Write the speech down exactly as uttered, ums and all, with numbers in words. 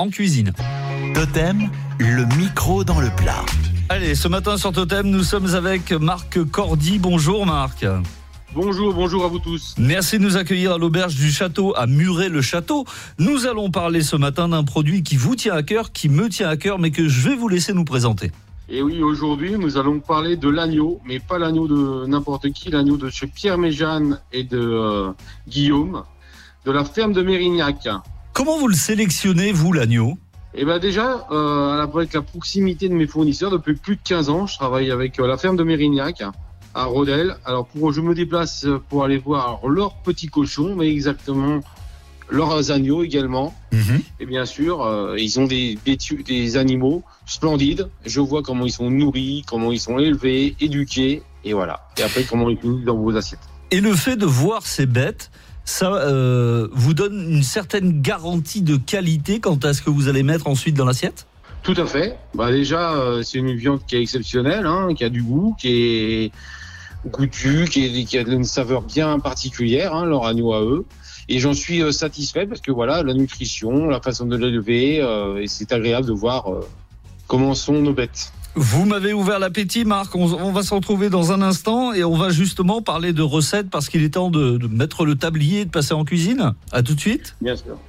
en cuisine. Totem, le micro dans le plat. Allez, ce matin sur Totem, nous sommes avec Marc Cordy. Bonjour Marc. Bonjour, bonjour à vous tous. Merci de nous accueillir à l'auberge du château à Muret-le-Château. Nous allons parler ce matin d'un produit qui vous tient à cœur, qui me tient à cœur, mais que je vais vous laisser nous présenter. Et oui, aujourd'hui, nous allons parler de l'agneau, mais pas l'agneau de n'importe qui, l'agneau de chez Pierre Méjeanne et de euh, Guillaume, de la ferme de Mérignac. Comment vous le sélectionnez, vous, l'agneau ? Et ben déjà, euh, avec la proximité de mes fournisseurs, depuis plus de quinze ans, je travaille avec euh, la ferme de Mérignac à Rodel. Alors, pour, je me déplace pour aller voir leurs petits cochons, mais exactement leurs agneaux également. Mmh. Et bien sûr, euh, ils ont des, des, des animaux splendides. Je vois comment ils sont nourris, comment ils sont élevés, éduqués, et voilà. Et après, comment ils finissent dans vos assiettes. Et le fait de voir ces bêtes, ça euh, vous donne une certaine garantie de qualité quant à ce que vous allez mettre ensuite dans l'assiette ? Tout à fait. Bah déjà, euh, c'est une viande qui est exceptionnelle, hein, qui a du goût, qui est goûtue, qui, est, qui a une saveur bien particulière, hein, leur agneau à eux. Et j'en suis euh, satisfait parce que voilà, la nutrition, la façon de l'élever, euh, et c'est agréable de voir euh, comment sont nos bêtes. Vous m'avez ouvert l'appétit, Marc. On, on va se retrouver dans un instant et on va justement parler de recettes parce qu'il est temps de, de mettre le tablier et de passer en cuisine. À tout de suite. Bien sûr.